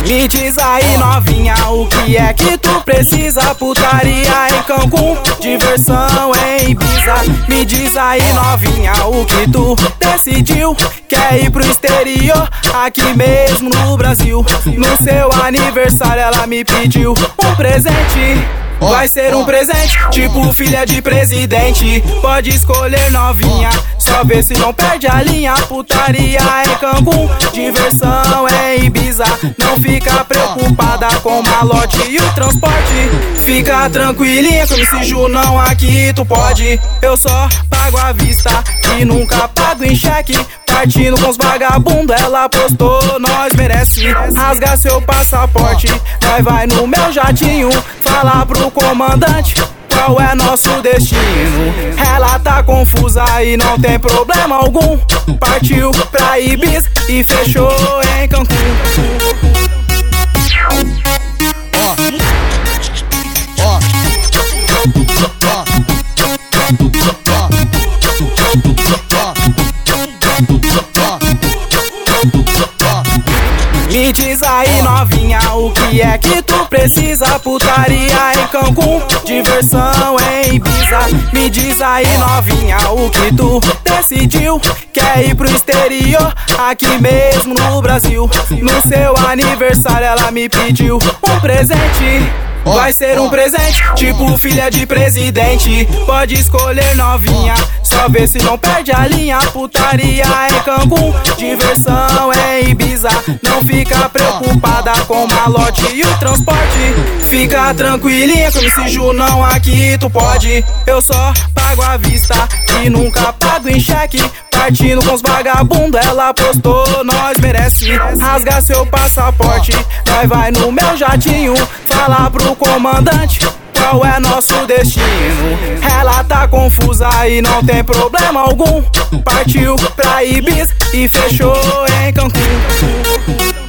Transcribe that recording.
Me diz aí, novinha, o que é que tu precisa? Putaria em Cancún, diversão em Ibiza. Me diz aí, novinha, o que tu decidiu? Quer ir pro exterior, aqui mesmo no Brasil? No seu aniversário ela me pediu um presente. Vai ser um presente, tipo filha de presidente. Pode escolher, novinha, só vê se não perde a linha. Putaria em Cancún, diversão em Ibiza. Não fica preocupada com o malote e o transporte. Fica tranquilinha, com esse Junão aqui tu pode. Eu só pago à vista e nunca pago em cheque. Partindo com os vagabundos, ela postou, nós merece. Rasga seu passaporte, nós vai no meu jatinho. Falar pro comandante qual é nosso destino. Ela tá confusa e não tem problema algum. Partiu pra Ibiza e fechou em Cancún. Me diz aí, novinha, o que é que tu precisa? Putaria em Cancún, diversão em Ibiza. Me diz aí, novinha, o que tu decidiu? Quer ir pro exterior, aqui mesmo no Brasil? No seu aniversário ela me pediu um presente. Vai ser um presente, tipo filha de presidente. Pode escolher, novinha, só vê se não perde a linha. Putaria em Cancún, diversão em Ibiza. Não fica preocupada com o malote e o transporte. Fica tranquilinha, com esse Junão aqui tu pode. Eu só pago à vista e nunca pago em cheque. Partindo com os vagabundos, ela postou, nós merece. Rasga seu passaporte, nós vai no meu jatinho. Falar pro comandante qual é nosso destino. Ela tá confusa e não tem problema algum. Partiu pra Ibiza e fechou em Cancún.